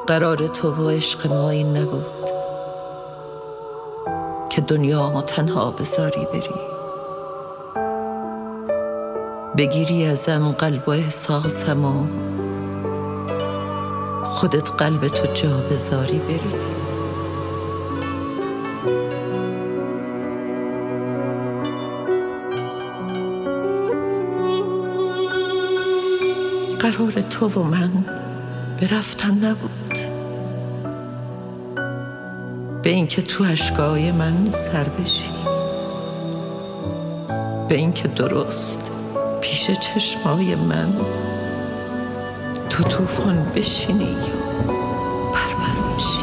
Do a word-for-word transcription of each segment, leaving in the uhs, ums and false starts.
قرار تو و عشق ما این نبود که دنیامو تنها بذاری بری، بگیری ازم قلب و احساسمو، خودت قلب تو جا بذاری بری. قرار تو و من به رفتن نبود، به اینکه تو اشکای من سر بشی، به اینکه درست پیش چشمای من تو طوفان بشینی و پرپر بشی.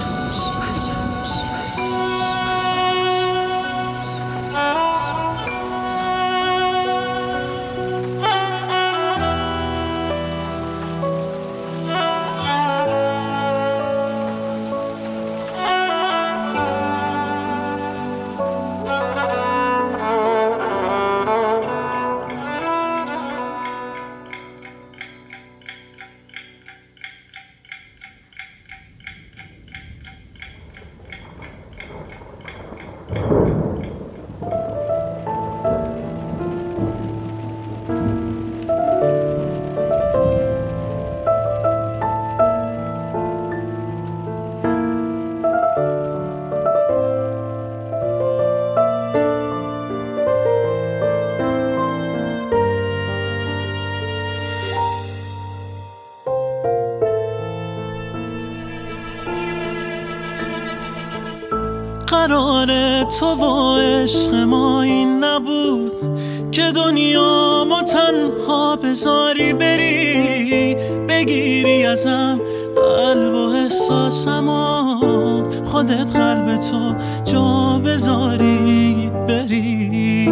قرار تو و عشق ما این نبود که دنیا ما تنها بذاری بری، بگیری ازم قلب و احساسمو، خودت قلب تو جا بذاری بری.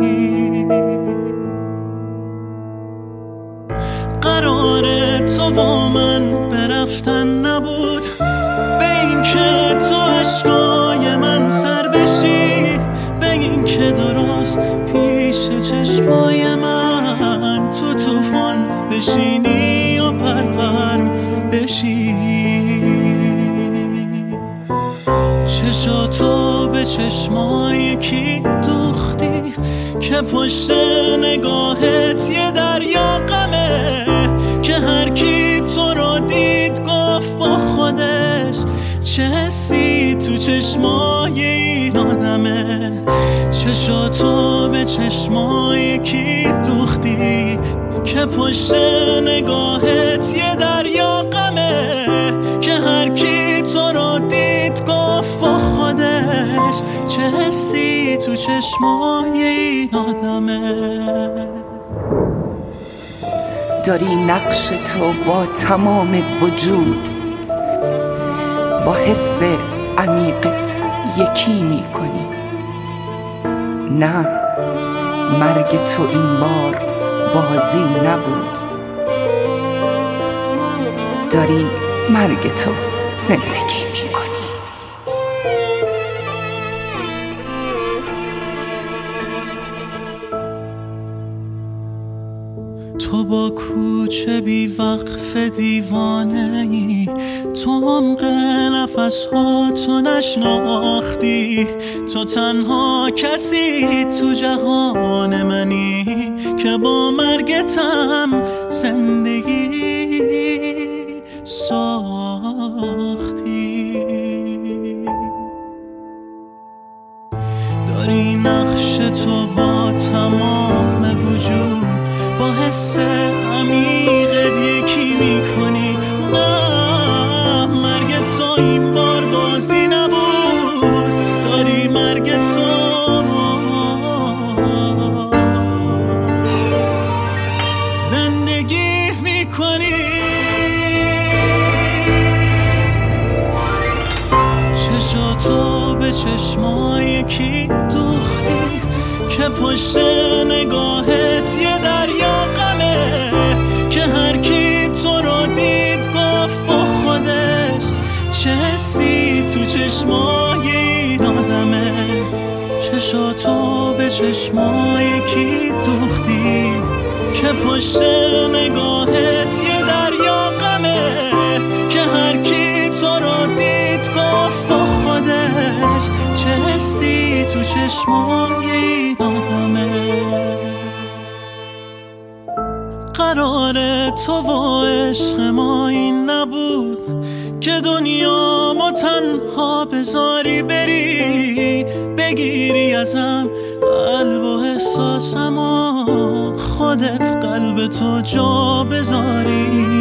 قرار تو و من به رفتن نبود، به این که تو عشقای من سر بشی، به این که درست پیش چشمای من تو طوفان بشینی و پرپر بشی. چشاتو به چشمای کی دوختی که پشت نگاهت یه دریا غمه، که هر کی تو رو دید گفت با خودش چه حسی تو چشمای این آدمه. چشاتو به چشمای کی دوختی که پشت نگاهت یه دریا غمه، که هر کی تو رو دید گفت با خودش چه حسی تو چشمای این آدمه. داری نقش تو با تمام وجود، با حس عمیقت یکی میکنی. نه، مرگ تو این بار بازی نبود، داری مرگ تو زندگی میکنی. تو با کوچه بی وقف دیوانه ای، تو عمق نفس ها تو نشناختی، تو تنها کسی تو جهان منی که با مرگتم زندگی ساختی. داری نقش تو با تمام وجود، با حس عمیقت یکی میکنی. نه، مرگ تو این بار بازی نبود، داری مرگ تو زندگی میکنی. چشاتو به چشمای کی دوختی که پشت نگاهت یه دریا غمه، که هر کی تو رو دید گفت با خودش چه حسی تو چشمای این آدمه. چشاتو به چشمای کی دوختی که پشت نگاهت یه دریا غمه، که هر کی تو چشمای این آدمه. قرار تو و عشق ما این نبود که دنیا ما تنها بذاری بری، بگیری ازم قلب و احساسم و خودت قلب تو جا بذاری.